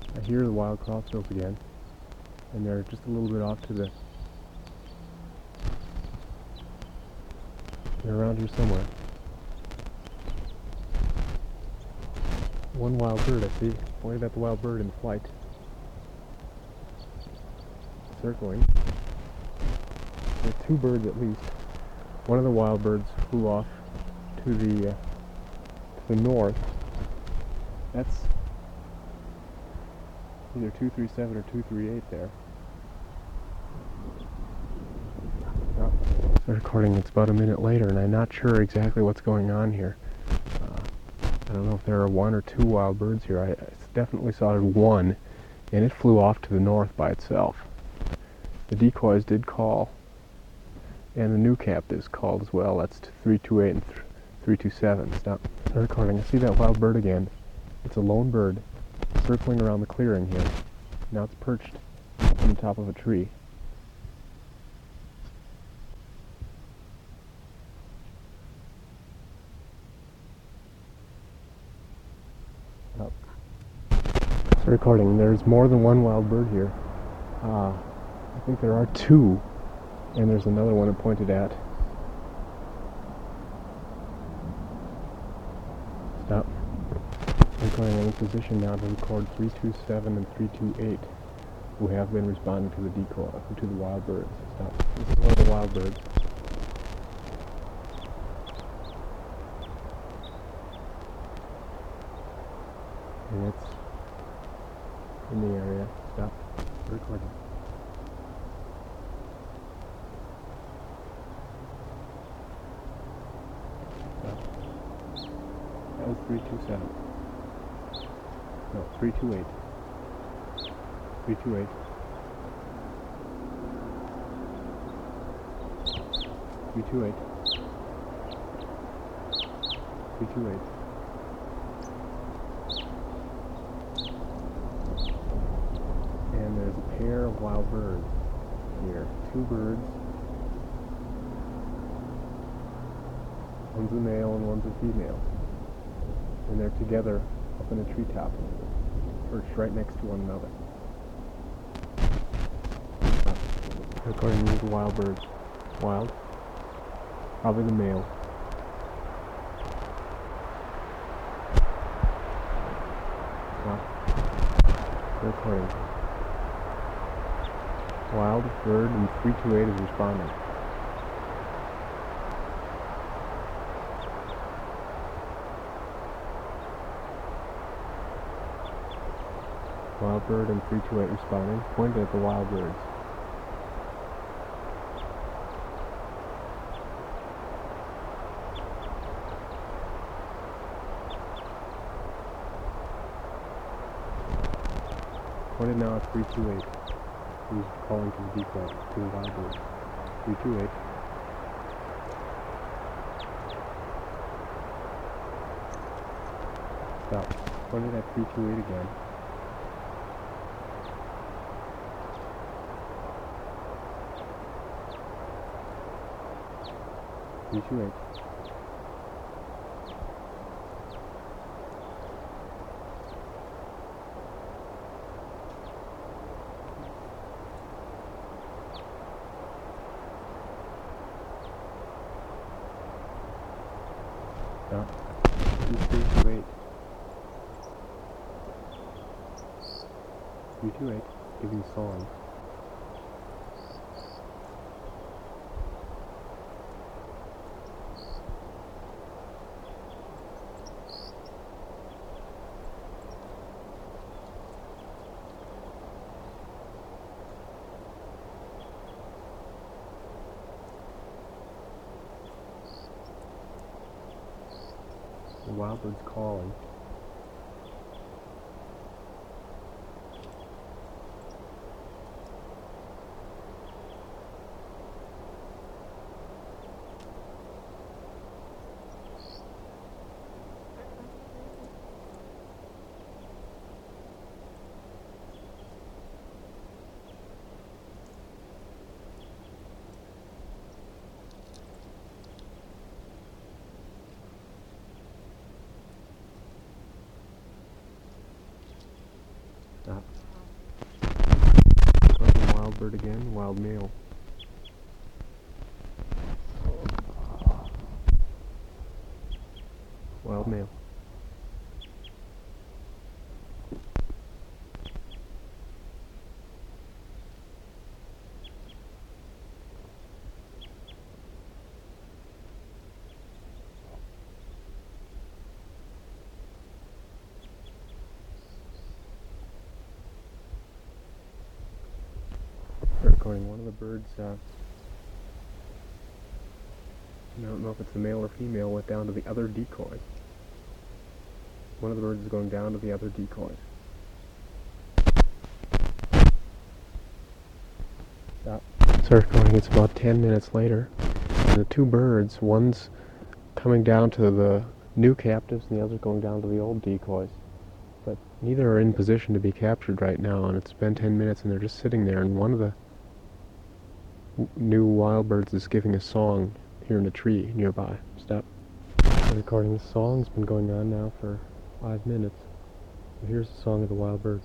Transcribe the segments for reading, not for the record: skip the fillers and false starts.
I hear the wild crossbills again, and they're just a little bit off to the... They're around here somewhere. One wild bird, I see. Pointed at the wild bird in flight. Circling. There are two birds at least. One of the wild birds flew off to the north. That's either 237 or 238 there. Oh, the recording, it's about a minute later, and I'm not sure exactly what's going on here. I don't know if there are one or two wild birds here. I definitely saw one, and it flew off to the north by itself. The decoys did call, and the new cap is called as well. That's 328 and 327. Stop the recording. I see that wild bird again. It's a lone bird circling around the clearing here. Now it's perched on the top of a tree. Stop. It's recording. There's more than one wild bird here. I think there are two, and there's another one it pointed at. Stop. I'm going in position now to record 327 and 328, who have been responding to the decoy, to the wild birds. Stop. This is one of the wild birds. And it's in the area. Stop. Recording. Stop. That was 327. No, 328. 328. 328. 328. And there's a pair of wild birds here. Two birds. One's a male and one's a female. And they're together up in a treetop, perched right next to one another. According to the wild birds. Wild. Probably the male. Recording. Wild bird and 328 is responding. Wild bird and 328 responding. Pointed at the wild birds. Pointed now at 328. He's calling to the decoy, to the wild bird. 328. Stop. Pointed at 328 again. 328. No. 328. 328. Giving song. The wild bird's calling. Stop. Wild bird again, wild male. Wild male. Recording one of the birds, I don't know if it's a male or female, went down to the other decoy. One of the birds is going down to the other decoy. Stop. Start recording, it's about 10 minutes later. And the two birds, one's coming down to the new captives and the other's going down to the old decoys. But neither are in position to be captured right now, and it's been 10 minutes and they're just sitting there, and one of the new wild birds is giving a song here in a tree nearby. Stop. I'm recording this song. It's been going on now for 5 minutes. Here's the song of the wild birds.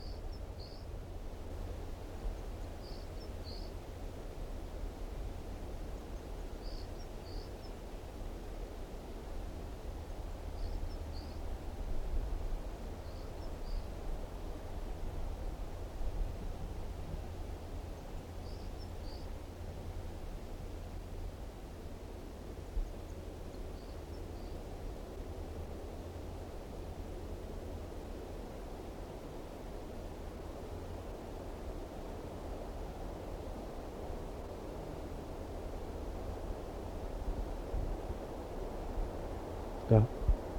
Stop.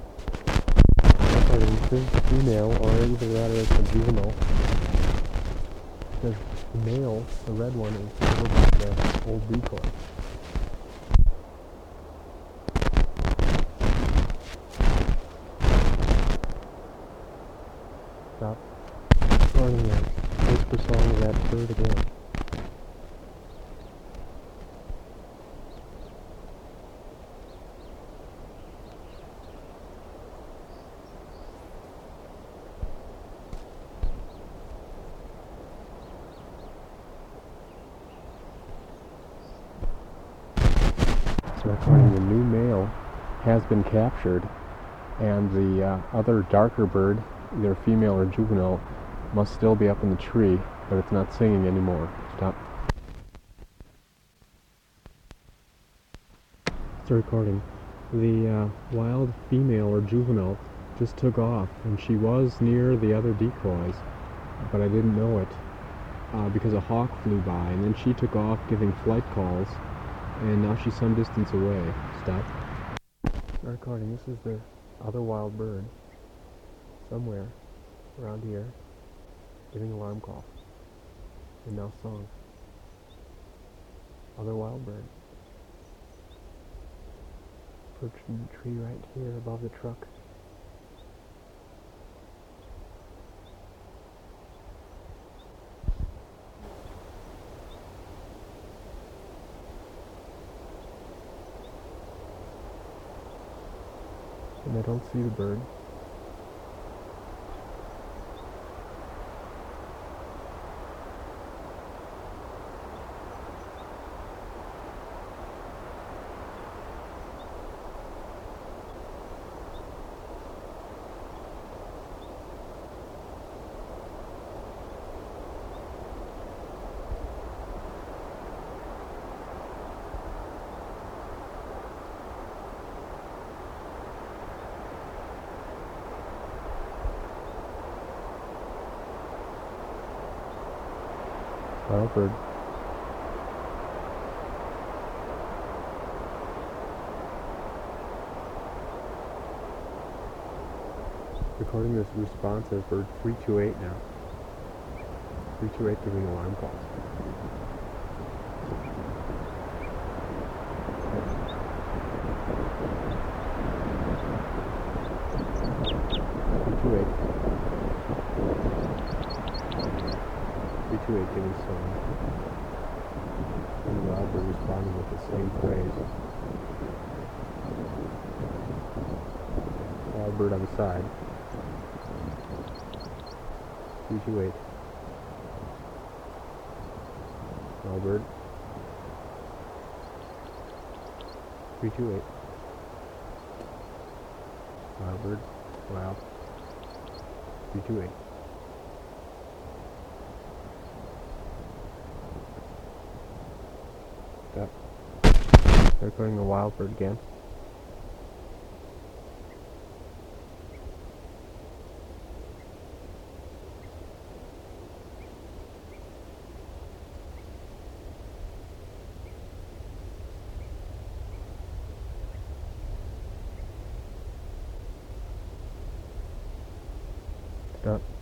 This is the female, or either that or it's a juvenile. The male, the red one, is over by the old decoy. Stop. Recording that whisper song of that bird again. Recording the new male has been captured, and the other darker bird, either female or juvenile, must still be up in the tree, but it's not singing anymore. Stop. It's recording. The wild female or juvenile just took off, and she was near the other decoys, but I didn't know it because a hawk flew by, and then she took off giving flight calls. And now she's some distance away. Stop. Recording. This is the other wild bird. Somewhere around here. Giving alarm call. And now song. Other wild bird. Perched in the tree right here above the truck. And I don't see the bird. Wild bird. Recording this response as bird 328 now. 328 giving alarm calls. 328 giving song. And the wild bird responding with the same phrase. Wild bird on the side. 328. Wild bird. 328. Wild bird. Wild. 328. Stop. They're calling the wild bird again. Stop.